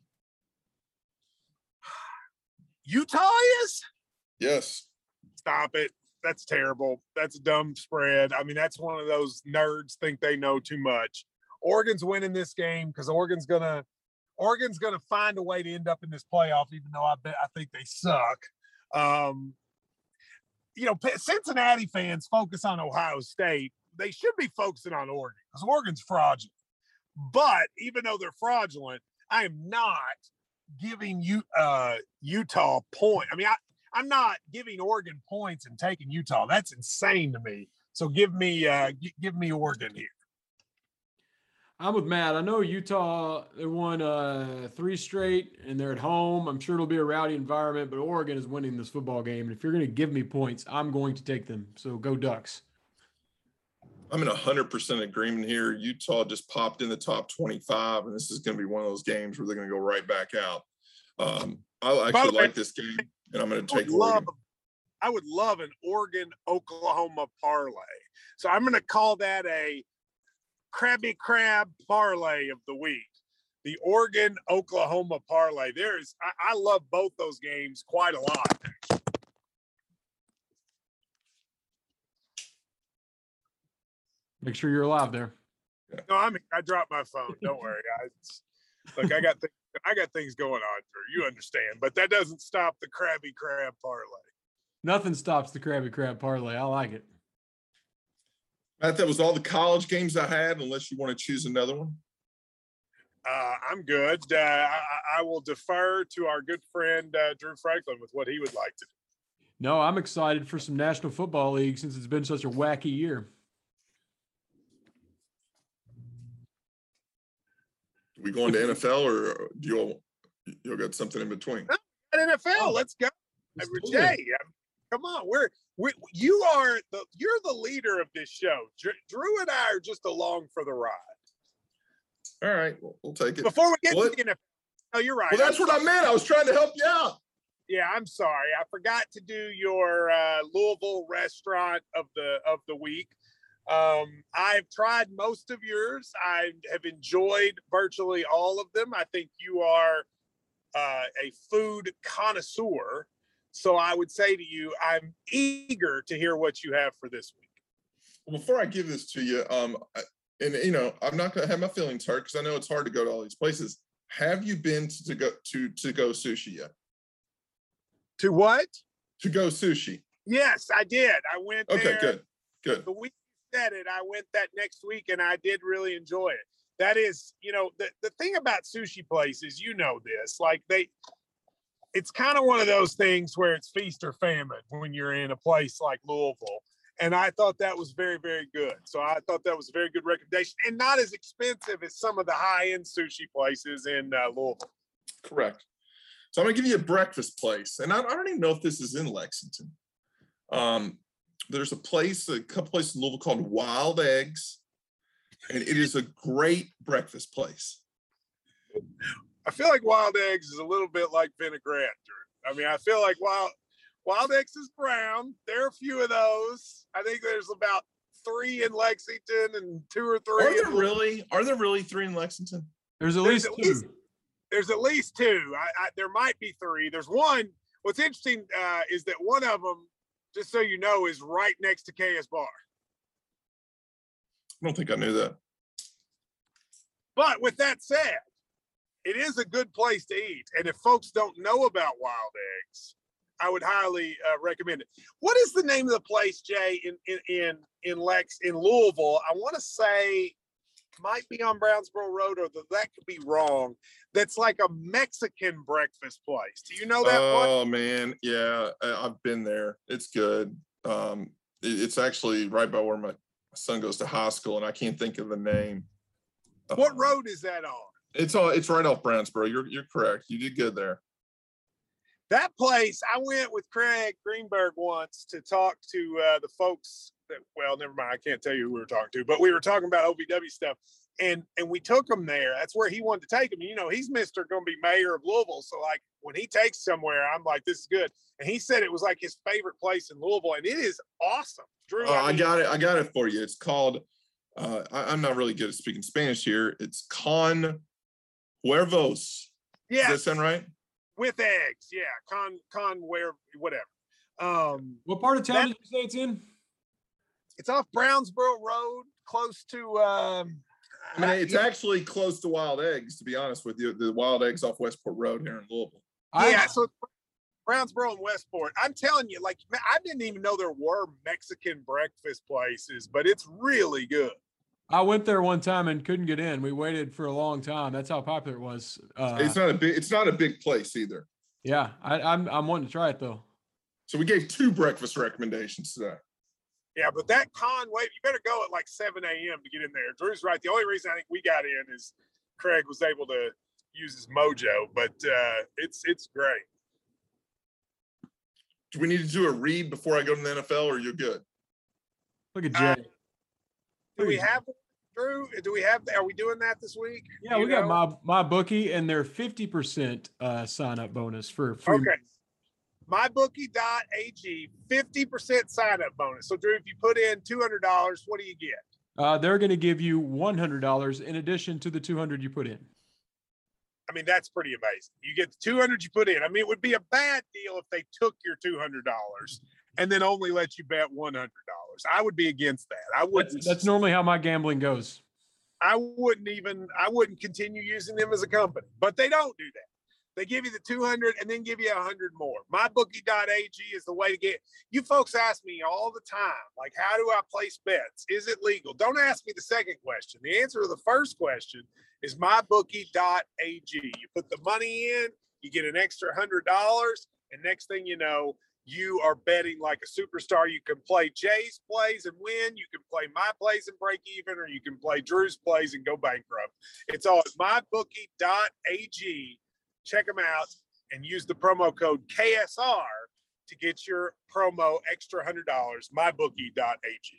Utah is? Yes. Stop it. That's terrible. That's a dumb spread. I mean, that's one of those nerds think they know too much. Oregon's winning this game because Oregon's gonna Oregon's gonna find a way to end up in this playoff, even though I bet I think they suck. Um, you know, Cincinnati fans focus on Ohio State. They should be focusing on Oregon because Oregon's fraudulent. But even though they're fraudulent, I am not giving you uh, Utah point. I mean, I, I'm not giving Oregon points and taking Utah. That's insane to me. So give me uh, g- give me Oregon here. I'm with Matt. I know Utah, they won uh, three straight and they're at home. I'm sure it'll be a rowdy environment, but Oregon is winning this football game. And if you're going to give me points, I'm going to take them. So go Ducks. I'm in one hundred percent agreement here. Utah just popped in the top twenty-five, and this is going to be one of those games where they're going to go right back out. Um, I By actually the way, like this game, and I'm going to I would take Oregon. love, I would love an Oregon Oklahoma parlay. So I'm going to call that a Krabby Crab parlay of the week. The Oregon Oklahoma parlay. There's, I, I love both those games quite a lot. Make sure you're alive there. No, I mean, I dropped my phone. Don't worry, guys. Look, I got th- I got things going on, Drew. You understand, but that doesn't stop the Krabby Crab parlay. Nothing stops the Krabby Crab parlay. I like it. Matt, that was all the college games I had, unless you want to choose another one. Uh, I'm good. Uh, I, I will defer to our good friend uh, Drew Franklin with what he would like to do. No, I'm excited for some National Football League since it's been such a wacky year. Do we go into N F L, or do you all you all got something in between? N F L, let's go. Let's Every do day. it. Come on, we're we you are the you're the leader of this show. Drew, Drew and I are just along for the ride. All right, we'll, we'll take it. Before we get Well, to the N F L, oh, you're right. Well, that's what I meant. I was trying to help you out. Yeah, I'm sorry. I forgot to do your uh, Louisville restaurant of the of the week. Um, I've tried most of yours. I have enjoyed virtually all of them. I think you are uh, a food connoisseur. So I would say to you, I'm eager to hear what you have for this week. Well, before I give this to you, um, I- and you know, I'm not going to have my feelings hurt because I know it's hard to go to all these places. Have you been to, to go to to go sushi yet? To what? To go sushi. Yes, I did. I went Okay, there. good, good. The week you said it, I went that next week and I did really enjoy it. That is, you know, the, the thing about sushi places, you know this, like they, it's kind of one of those things where it's feast or famine when you're in a place like Louisville. And I thought that was very, very good. So I thought that was a very good recommendation and not as expensive as some of the high-end sushi places in uh, Louisville. Correct. So I'm gonna give you a breakfast place, and I, I don't even know if this is in Lexington. Um, there's a place, a couple places in Louisville called Wild Eggs, and it is a great breakfast place. I feel like Wild Eggs is a little bit like vinaigrette, Drew. I mean, I feel like Wild Wild Eggs is brown. There are a few of those. I think there's about three in Lexington and two or three. Are there in really? Are there really three in Lexington? There's at There's least at two. least- There's at least two. I, I, there might be three. There's one. What's interesting uh, is that one of them, just so you know, is right next to K S Bar. I don't think I knew that. But with that said, it is a good place to eat. And if folks don't know about Wild Eggs, I would highly uh, recommend it. What is the name of the place, Jay, in in in, in Lex in Louisville? I want to say might be on Brownsboro Road, or the, that could be wrong. That's like a Mexican breakfast place. Do you know that place? Oh man, yeah, I, I've been there. It's good. Um, it, it's actually right by where my son goes to high school, and I can't think of the name. What Uh, road is that on? It's all. It's right off Brownsboro. You're you're correct. You did good there. That place, I went with Craig Greenberg once to talk to uh, the folks that, well, never mind. I can't tell you who we were talking to, but we were talking about O V W stuff. And and we took him there. That's where he wanted to take him. You know, he's Mister going to be mayor of Louisville. So like when he takes somewhere, I'm like, this is good. And he said it was like his favorite place in Louisville. And it is awesome. Drew, Uh, I mean, got it. I got it for you. It's called. Uh, I, I'm not really good at speaking Spanish here. It's Con Huervos. yes, Does that sound right? with eggs. Yeah. Con, con, where, whatever. Um, What part of town That- did you say it's in? it's off Brownsboro Road, close to, um, I mean, it's yeah. actually close to Wild Eggs, to be honest with you. The Wild Eggs off Westport Road here in Louisville. Yeah, I, so Brownsboro and Westport. I'm telling you, like, man, I didn't even know there were Mexican breakfast places, but it's really good. I went there one time and couldn't get in. We waited for a long time. That's how popular it was. Uh, It's not a big. It's not a big place either. yeah, I, I'm I'm wanting to try it though. So we gave two breakfast recommendations today. Yeah, but that Conway, you better go at like seven a.m. to get in there. Drew's right. The only reason I think we got in is Craig was able to use his mojo, but uh, it's it's great. Do we need to do a read before I go to the N F L, or you're good? Look at Uh, Jay. Do we have Drew? Do we have? Are we doing that this week? Yeah, You we got know? my my bookie and their fifty percent uh, sign up bonus for free. Okay. MyBookie.ag, fifty percent sign up bonus. So, Drew, if you put in two hundred dollars, what do you get? Uh, they're going to give you one hundred dollars in addition to the two hundred you put in. I mean, that's pretty amazing. You get the two hundred you put in. I mean, it would be a bad deal if they took your two hundred dollars and then only let you bet one hundred dollars. dollars. I would be against that. I wouldn't. That's, that's normally how my gambling goes. I wouldn't even. I wouldn't continue using them as a company, but they don't do that. They give you the two hundred and then give you a hundred more. my bookie dot a g is the way to get. You folks ask me all the time, like, how do I place bets? Is it legal? Don't ask me the second question. The answer to the first question is my bookie dot a g. You put the money in, you get an extra hundred dollars, and next thing you know, you are betting like a superstar. You can play Jay's plays and win. You can play my plays and break even, or you can play Drew's plays and go bankrupt. It's all at my bookie dot a g. Check them out and use the promo code K S R to get your promo extra one hundred dollars, my bookie dot a g.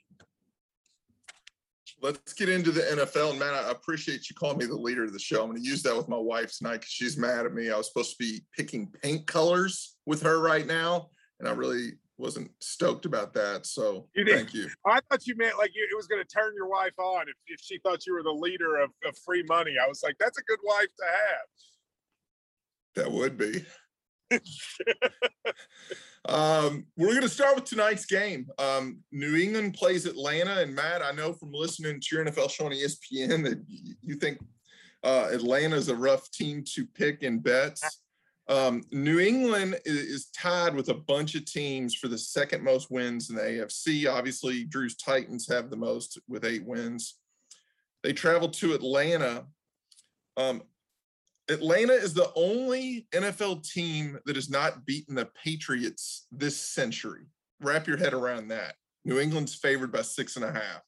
Let's get into the N F L. And, man, I appreciate you calling me the leader of the show. I'm going to use that with my wife tonight because she's mad at me. I was supposed to be picking paint colors with her right now, and I really wasn't stoked about that. So you did. Thank you. I thought you meant like you, it was going to turn your wife on if, if she thought you were the leader of, of free money. I was like, that's a good wife to have. That would be. um, we're going to start with tonight's game. Um, New England plays Atlanta, and Matt, I know from listening to your N F L show on E S P N that you think uh, Atlanta is a rough team to pick in bets. Um, New England is, is tied with a bunch of teams for the second most wins in the A F C. Obviously, Drew's Titans have the most with eight wins. They travel to Atlanta. Um, Atlanta is the only N F L team that has not beaten the Patriots this century. Wrap your head around that. New England's favored by six and a half.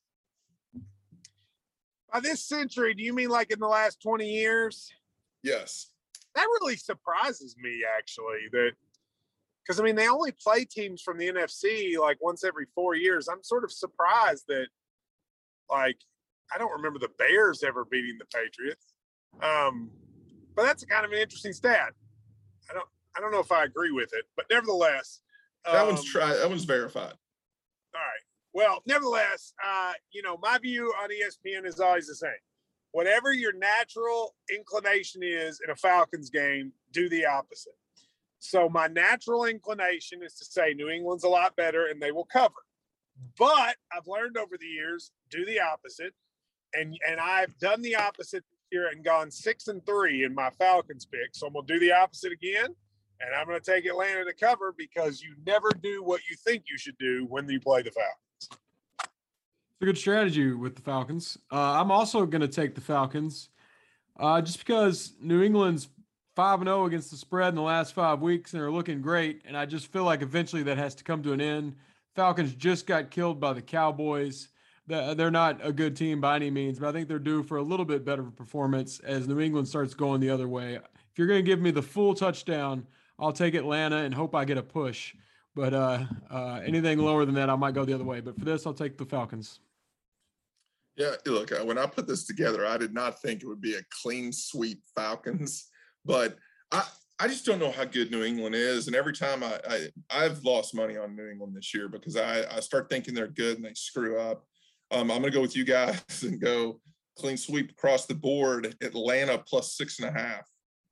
By this century, do you mean like in the last twenty years? Yes. That really surprises me, actually, that because, I mean, they only play teams from the N F C like once every four years. I'm sort of surprised that, like, I don't remember the Bears ever beating the Patriots. Um, But that's a kind of an interesting stat. I don't, I don't know if I agree with it, but nevertheless, that um, one's tried. That one's verified. All right. Well, nevertheless, uh, you know, my view on E S P N is always the same. Whatever your natural inclination is in a Falcons game, do the opposite. So my natural inclination is to say New England's a lot better and they will cover. But I've learned over the years, do the opposite, and and I've done the opposite here and gone six and three in my Falcons pick. So I'm going to do the opposite again. And I'm going to take Atlanta to cover because you never do what you think you should do when you play the Falcons. It's a good strategy with the Falcons. Uh, I'm also going to take the Falcons uh, just because New England's five and oh against the spread in the last five weeks and are looking great. And I just feel like eventually that has to come to an end. Falcons just got killed by the Cowboys. They're not a good team by any means, but I think they're due for a little bit better performance as New England starts going the other way. If you're going to give me the full touchdown, I'll take Atlanta and hope I get a push. But uh, uh, anything lower than that, I might go the other way. But for this, I'll take the Falcons. Yeah, look, when I put this together, I did not think it would be a clean sweep Falcons, but I, I just don't know how good New England is. And every time I, I I've lost money on New England this year because I, I start thinking they're good and they screw up. Um, I'm going to go with you guys and go clean sweep across the board. Atlanta plus six and a half.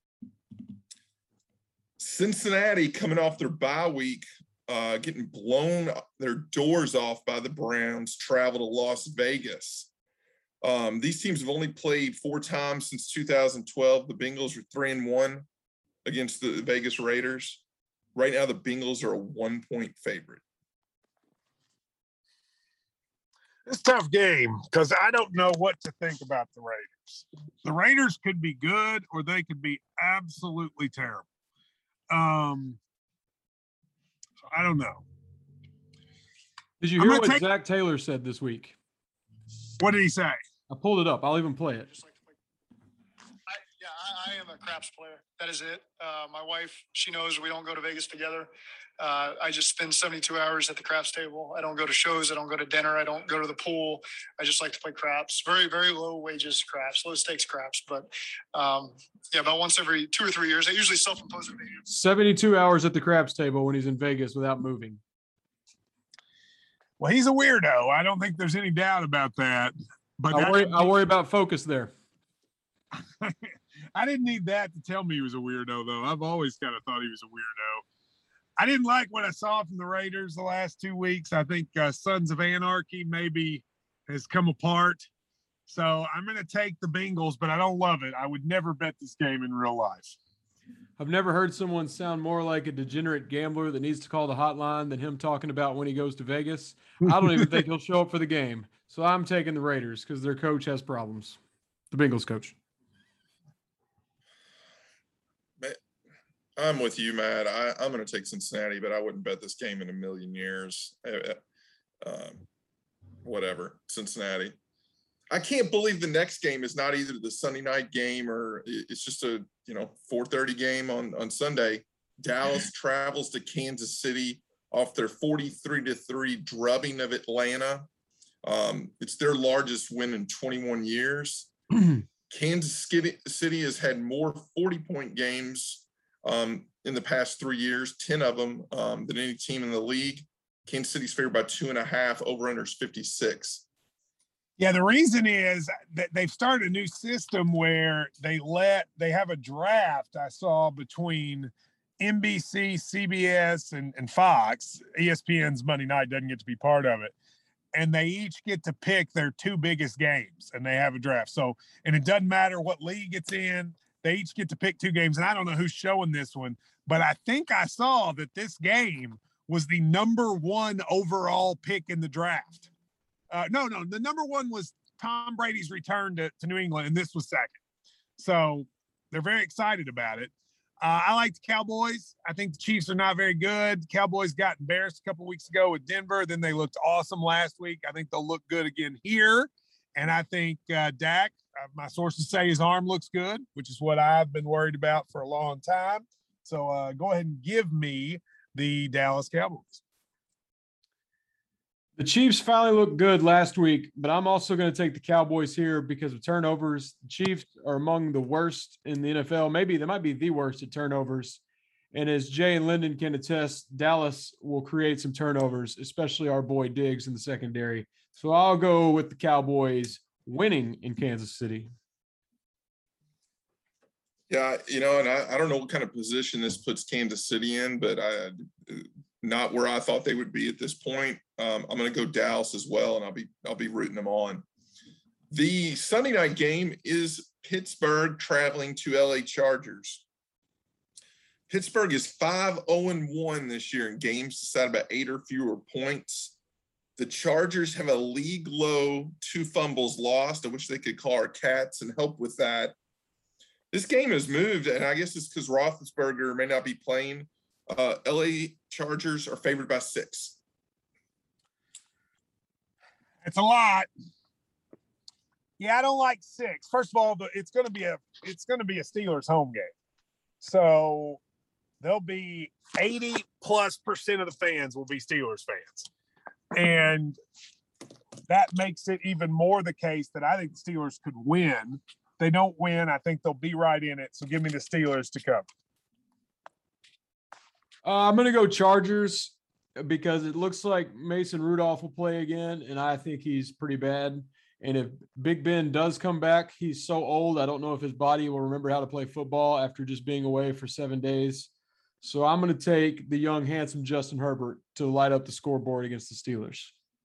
Cincinnati coming off their bye week, uh, getting blown their doors off by the Browns, travel to Las Vegas. Um, these teams have only played four times since two thousand twelve. The Bengals are three and one against the Vegas Raiders. Right now, the Bengals are a one-point favorite. It's a tough game because I don't know what to think about the Raiders. The Raiders could be good or they could be absolutely terrible. Um, so I don't know. Did you hear what take... Zach Taylor said this week? What did he say? I pulled it up. I'll even play it. I, yeah, I, I am a craps player. That is it. Uh, my wife, she knows we don't go to Vegas together. Uh, I just spend seventy-two hours at the craps table. I don't go to shows. I don't go to dinner. I don't go to the pool. I just like to play craps. Very, very low wages craps, low stakes craps. But um, yeah, about once every two or three years, I usually self-impose it. seventy-two hours at the craps table when he's in Vegas without moving. Well, he's a weirdo. I don't think there's any doubt about that. But I worry, I worry about focus there. I didn't need that to tell me he was a weirdo, though. I've always kind of thought he was a weirdo. I didn't like what I saw from the Raiders the last two weeks. I think uh, Sons of Anarchy maybe has come apart. So I'm going to take the Bengals, but I don't love it. I would never bet this game in real life. I've never heard someone sound more like a degenerate gambler that needs to call the hotline than him talking about when he goes to Vegas. I don't even think he'll show up for the game. So I'm taking the Raiders because their coach has problems. The Bengals coach. I'm with you, Matt. I, I'm going to take Cincinnati, but I wouldn't bet this game in a million years. Um, whatever, Cincinnati. I can't believe the next game is not either the Sunday night game or it's just a, you know, four thirty game on, on Sunday. Dallas travels to Kansas City off their forty-three to three drubbing of Atlanta. Um, it's their largest win in twenty-one years. Kansas City has had more forty-point games um, in the past three years, ten of them um, than any team in the league. Kansas City's favored by two and a half, over-under is fifty-six. Yeah, the reason is that they've started a new system where they let they have a draft I saw between N B C, C B S, and, and Fox. E S P N's Monday night doesn't get to be part of it. And they each get to pick their two biggest games, and they have a draft. So, and it doesn't matter what league it's in. They each get to pick two games. And I don't know who's showing this one, but I think I saw that this game was the number one overall pick in the draft. Uh, no, no, the number one was Tom Brady's return to, to New England, and this was second. So they're very excited about it. Uh, I like the Cowboys. I think the Chiefs are not very good. Cowboys got embarrassed a couple weeks ago with Denver. Then they looked awesome last week. I think they'll look good again here. And I think uh, Dak, uh, my sources say his arm looks good, which is what I've been worried about for a long time. So uh, go ahead and give me the Dallas Cowboys. The Chiefs finally looked good last week, but I'm also going to take the Cowboys here because of turnovers. The Chiefs are among the worst in the N F L. Maybe they might be the worst at turnovers. And as Jay and Lyndon can attest, Dallas will create some turnovers, especially our boy Diggs in the secondary. So I'll go with the Cowboys winning in Kansas City. Yeah, you know, and I, I don't know what kind of position this puts Kansas City in, but I not where I thought they would be at this point. Um, I'm going to go Dallas as well, and I'll be I'll be rooting them on. The Sunday night game is Pittsburgh traveling to L A Chargers. Pittsburgh is five oh one this year in games decided by eight or fewer points. The Chargers have a league low two fumbles lost, of which they could call our cats and help with that. This game has moved, and I guess it's because Roethlisberger may not be playing. Uh, L A Chargers are favored by six. It's a lot. Yeah, I don't like six. First of all, it's going to be a it's going to be a Steelers home game, so there'll be eighty plus percent of the fans will be Steelers fans, and that makes it even more the case that I think the Steelers could win. If they don't win, I think they'll be right in it. So give me the Steelers to cover. Uh, I'm going to go Chargers because it looks like Mason Rudolph will play again, and I think he's pretty bad. And if Big Ben does come back, he's so old, I don't know if his body will remember how to play football after just being away for seven days. So I'm going to take the young, handsome Justin Herbert to light up the scoreboard against the Steelers.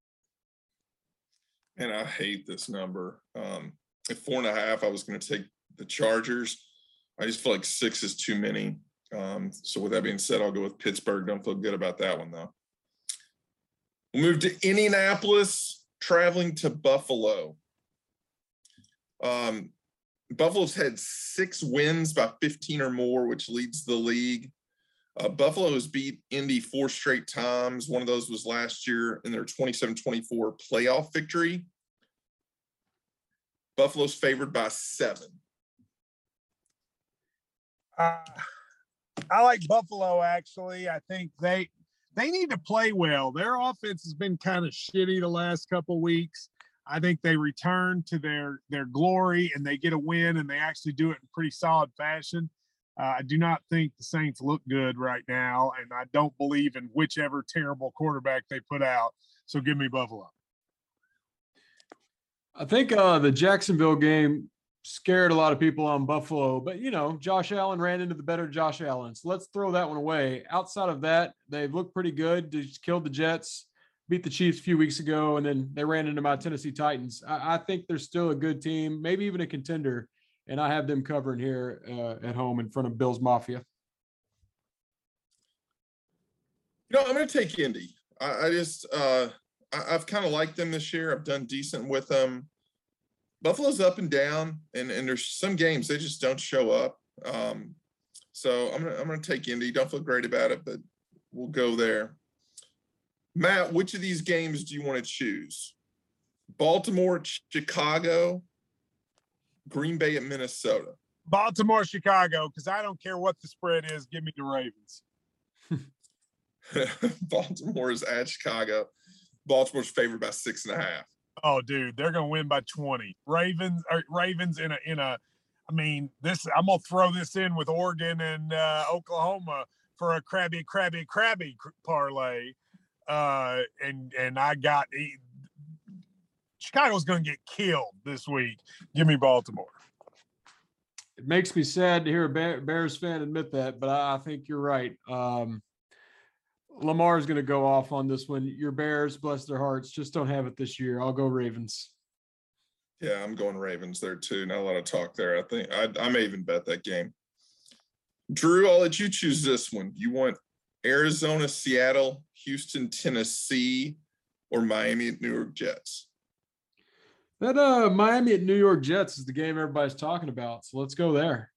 And I hate this number. Um, at four and a half, I was going to take the Chargers. I just feel like six is too many. Um, so with that being said, I'll go with Pittsburgh. Don't feel good about that one, though. We'll move to Indianapolis, traveling to Buffalo. Um, Buffalo's had six wins by fifteen or more, which leads the league. Uh, Buffalo has beat Indy four straight times. One of those was last year in their twenty-seven twenty-four playoff victory. Buffalo's favored by seven. Uh, I like Buffalo, actually. I think they they need to play well. Their offense has been kind of shitty the last couple weeks. I think they return to their, their glory and they get a win, and they actually do it in pretty solid fashion. Uh, I do not think the Saints look good right now, and I don't believe in whichever terrible quarterback they put out. So give me Buffalo. I think uh, the Jacksonville game scared a lot of people on Buffalo, but you know, Josh Allen ran into the better Josh Allen. So let's throw that one away. Outside of that, they've looked pretty good. They just killed the Jets, beat the Chiefs a few weeks ago, and then they ran into my Tennessee Titans. I, I think they're still a good team, maybe even a contender, and I have them covering here uh, at home in front of Bills Mafia. You know, I'm going to take Indy. I, I just, uh, I, I've kind of liked them this year. I've done decent with them. Buffalo's up and down, and, and there's some games they just don't show up. Um, so I'm gonna I'm gonna take Indy. Don't feel great about it, but we'll go there. Matt, which of these games do you want to choose? Baltimore, Chicago, Green Bay at Minnesota. Baltimore, Chicago, because I don't care what the spread is. Give me the Ravens. Baltimore is at Chicago. Baltimore's favored by six and a half. Oh, dude, they're gonna win by twenty. Ravens or Ravens in a in a. I mean, this. I'm gonna throw this in with Oregon and uh, Oklahoma for a crabby, crabby, crabby parlay. Uh, and and I got Chicago's gonna get killed this week. Give me Baltimore. It makes me sad to hear a Bears fan admit that, but I think you're right. Um, Lamar's going to go off on this one. Your Bears, bless their hearts, just don't have it this year. I'll go Ravens. Yeah, I'm going Ravens there too. Not a lot of talk there. I think I, I may even bet that game. Drew, I'll let you choose this one. You want Arizona, Seattle, Houston, Tennessee, or Miami at New York Jets? That uh, Miami at New York Jets is the game everybody's talking about. So let's go there.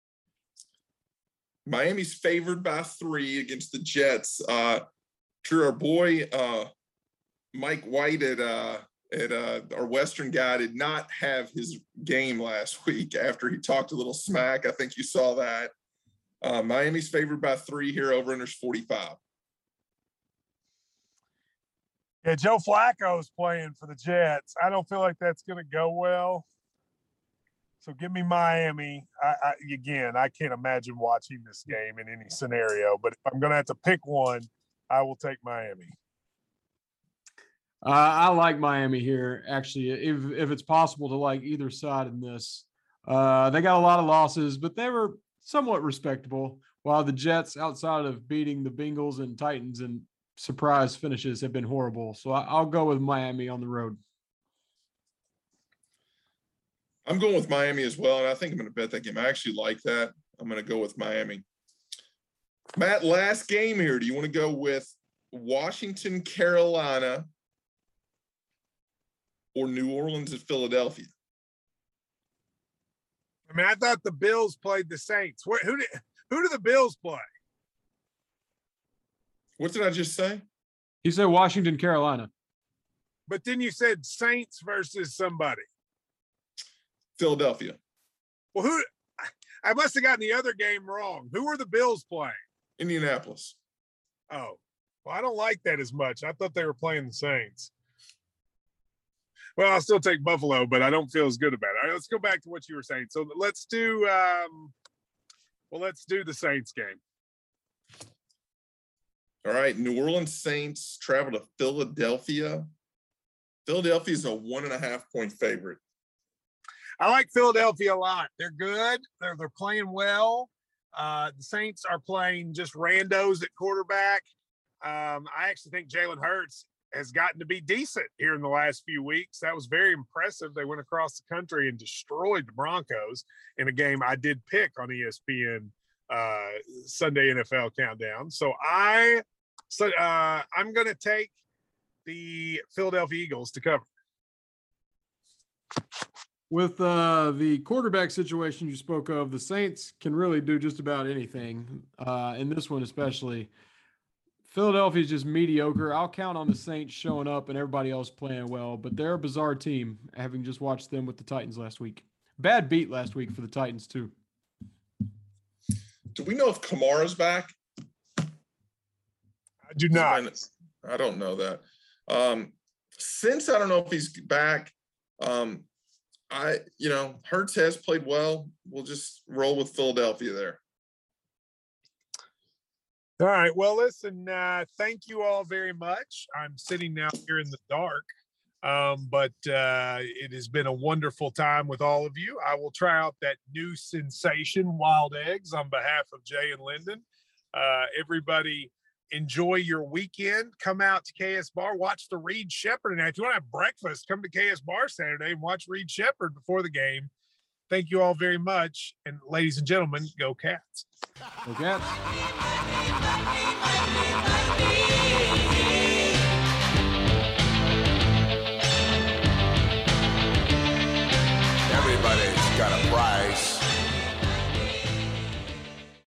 Miami's favored by three against the Jets. Uh, Drew, our boy uh, Mike White at uh, at uh, our Western guy did not have his game last week after he talked a little smack. I think you saw that. Uh, Miami's favored by three here. Over under's forty-five. Yeah, Joe Flacco's playing for the Jets. I don't feel like that's going to go well. So give me Miami. I, I, again, I can't imagine watching this game in any scenario, but if I'm going to have to pick one, I will take Miami. Uh, I like Miami here, actually, if if it's possible to like either side in this. Uh, they got a lot of losses, but they were somewhat respectable, while the Jets, outside of beating the Bengals and Titans and surprise finishes, have been horrible. So I, I'll go with Miami on the road. I'm going with Miami as well, and I think I'm going to bet that game. I actually like that. I'm going to go with Miami. Matt, last game here. Do you want to go with Washington, Carolina, or New Orleans at Philadelphia? I mean, I thought the Bills played the Saints. Where, who did who do the Bills play? What did I just say? He said Washington, Carolina. But then you said Saints versus somebody. Philadelphia. Well, who? I must have gotten the other game wrong. Who were the Bills playing? Indianapolis. Oh, well, I don't like that as much. I thought they were playing the Saints. Well, I'll still take Buffalo, but I don't feel as good about it. All right, let's go back to what you were saying. So let's do, um, well, let's do the Saints game. All right, New Orleans Saints travel to Philadelphia. Philadelphia is a one and a half point favorite. I like Philadelphia a lot. They're good. They're they're playing well. Uh, the Saints are playing just randos at quarterback. Um, I actually think Jalen Hurts has gotten to be decent here in the last few weeks. That was very impressive. They went across the country and destroyed the Broncos in a game I did pick on E S P N uh, Sunday N F L Countdown. So I, so uh, I'm going to take the Philadelphia Eagles to cover. With uh, the quarterback situation you spoke of, the Saints can really do just about anything. Uh, in this one especially, Philadelphia is just mediocre. I'll count on the Saints showing up and everybody else playing well, but they're a bizarre team, having just watched them with the Titans last week. Bad beat last week for the Titans, too. Do we know if Kamara's back? I do not. I don't know that. Um, since I don't know if he's back, um, I, you know, Hurts has played well. We'll just roll with Philadelphia there. All right. Well, listen, uh, thank you all very much. I'm sitting now here in the dark. Um, but uh, it has been a wonderful time with all of you. I will try out that new sensation, Wild Eggs, on behalf of Jay and Lyndon. Uh, everybody, enjoy your weekend. Come out to K S Bar, watch the Reed Shepherd. And if you want to have breakfast, come to K S Bar Saturday and watch Reed Shepherd before the game. Thank you all very much. And ladies and gentlemen, go Cats. Go Cats. Everybody's got a price.